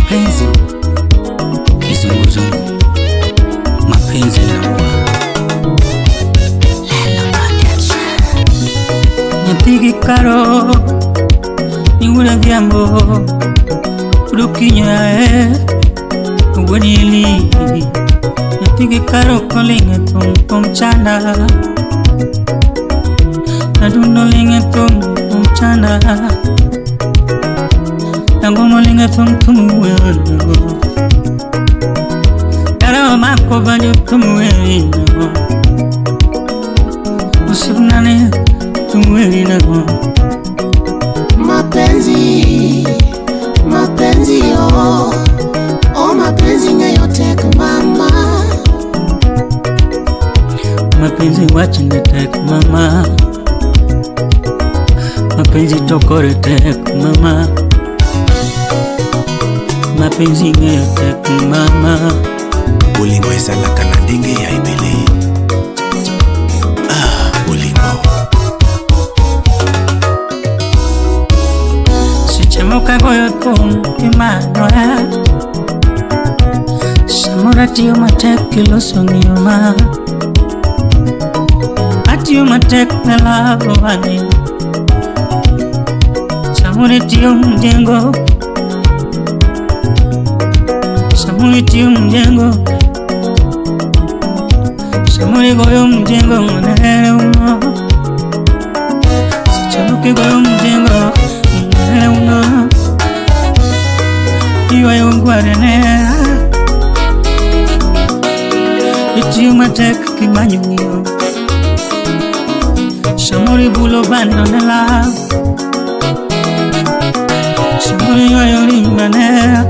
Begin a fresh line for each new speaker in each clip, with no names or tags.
mapenzi kizunguzungu, mapenzi naua nyapigi karo niwula vyambo urukinya uwanili nyapigi karo kolinge pom chana naduno linge pom chana nangono linge pom tumuwelo yara mako banyo tumuwelo usunane tumuwelo
mapenzi oh mapenzi ngayotek mama,
mapenzi wachingetek mama, mapenzi tokoretek mama, mapenzi ngayotek mama.
Bolingo ezalaka na ndenge ya ebele. Bolingo
sichemuka goyo thum kimanoya samora tiyo matek kiloso ngiyoma atiyo matek nalavo wani samora tiyo mjengo samora tiyo mjengo samora goyo mjengo mwenere uno sichemuka goyo mjengo mwenere uno iwa yungwarene itiyo matek kimanyuyo samori bulo bando nela samori yoyori manera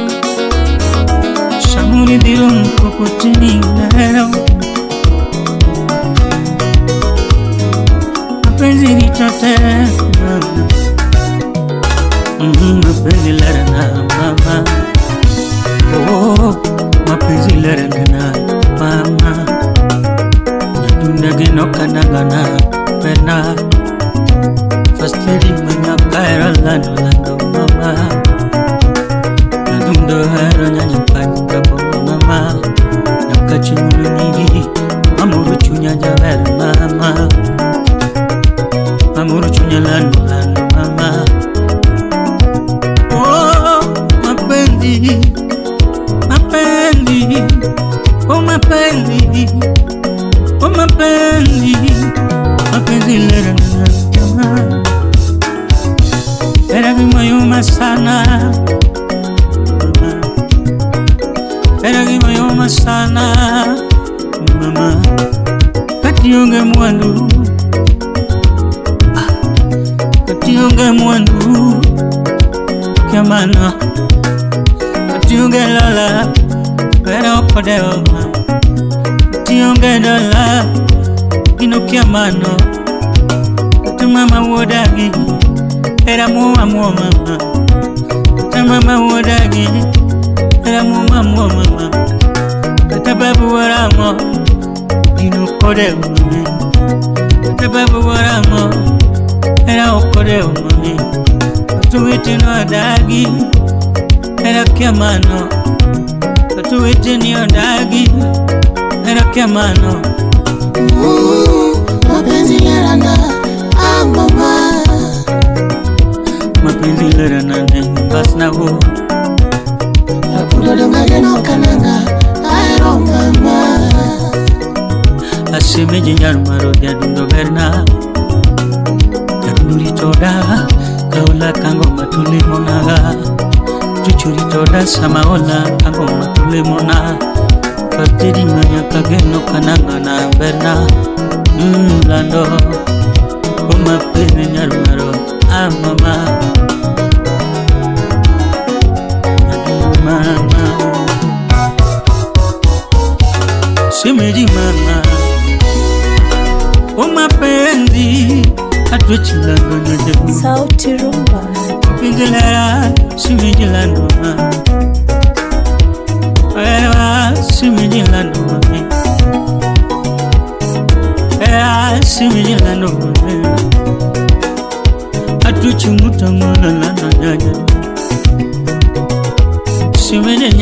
samori dirum kokotini nero mapenzi ritote mapenzi lerana mama, oh mapenzi lerana mama, nyatunda gino kanagana pena first lady manya kaira lando mama, nyatunda hero nyanya kapo mama, nyakachimulu nigi amuru chunya javer mama, amuru chunya lando mama. Mapenzi lerana jamaa, era gimayoma sana mama, era gimayoma sana mama, katiyonge mwandu kiamana, katiyonge lala era okodeo mama, katiyonge dola inokia mano tu mama wodagi era muwa mama tu mama wodagi era muwa mama kata babu waramo inokode mami kata babu waramo era okode mami tu witino adagi era kia mano tu witini adagi era kia mano.
Mapenzi lerana mama,
mapenzi lerana basna ho
akudo donga no kananga aero mama,
asime jinyar maro dia dundo berna yanduri toda kaula kango matule mona chuchuri toda samaola kango matule mona partedi manya kageno kananga na berna lando uma pene nyarumaro mama mama simeji mama uma pendi atwechilando nyeje
sauti rumba
pingelera simeji lando simeji lando simeji lando atuchi mutamona lando nyanya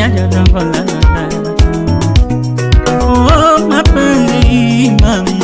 nyaja dongola. Oh mapenzi mami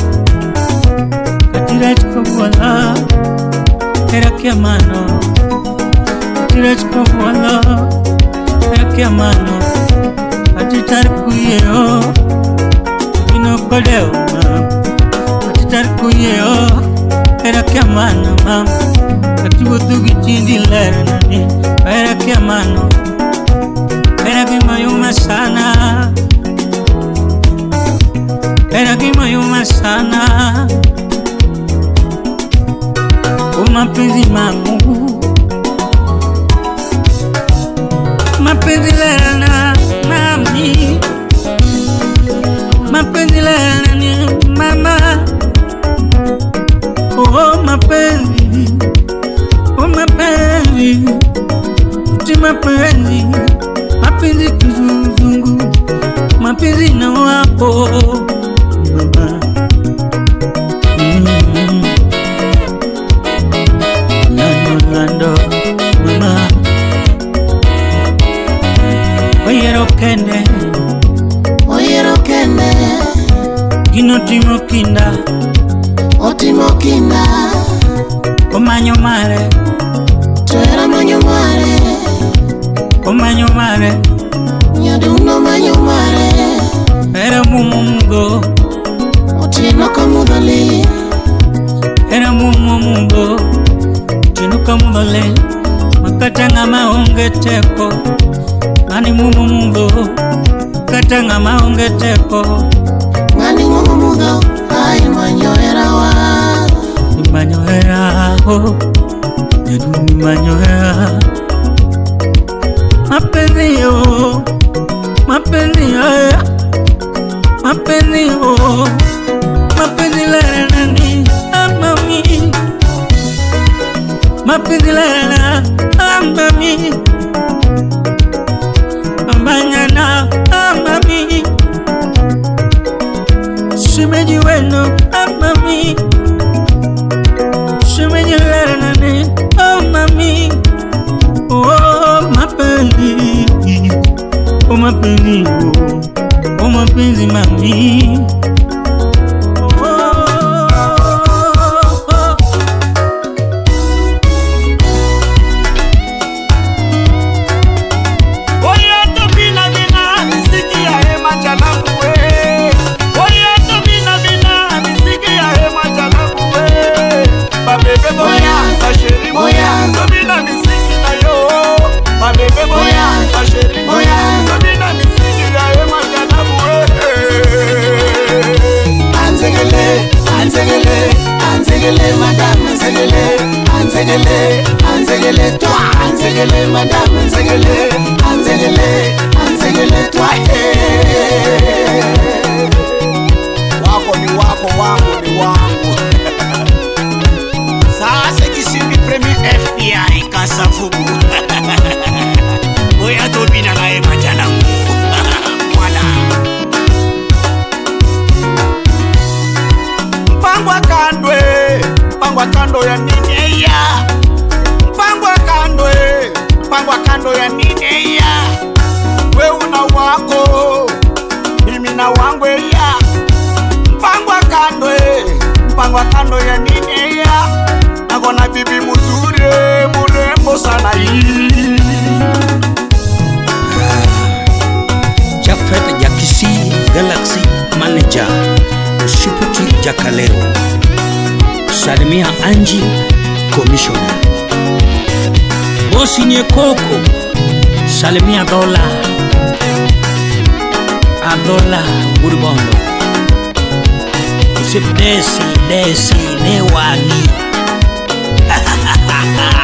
katira chikobola era que mano katira chikobola era que mano atitar kuyeo ino kodeo atitar kuyeo era que mano mam atiwo dugi chindi lera nani era que mano era que mayuma sana era que mayuma sana mapenzi mamu mapenzi lana mami mapenzi lana ni mama oh mapenzi ti mapenzi mapenzi kizungu mapenzi na wapo mama Lando mama oyero kende gino timo kinda omanyo mare
Tera manyo mare
omanyo mare
Nyaduno manyo mare
era mumugo
Otino kamudali
era mumugo Chinuka mudale makatanga maonge teko Mani mumugo katanga maonge teko
Mani mumugo ay manyoera wa
Manyoera ho Nedu manyoera Mapenzi yo Mapenzi yo Mapenzi yo Mapenzi la nani amami mapenzi lana amami amanyana amami shimeji weno amami shimeji lana ni amami oh mapenzi oh mapenzi oh mapenzi mami
Anzegele madame anzegele toi anzegele madame anzegele toi wako ni wako wangu ni wangu sasa kisimi premier FBI kasafubu oya tobina nae majalangu mwana Pangwa kando ya nini ya Pangwa kando ya nini ya we una wako mimi na wangu ya Pangwa kando ya nini ya Nako na bibi mzuri murembo sana hii
Jafet Jakisi Galaxy Manager Usiputi Jakalero Salimia Anji Commissioner Bosi nye Koko Salimia Adola Burbondo Usip Desi Newani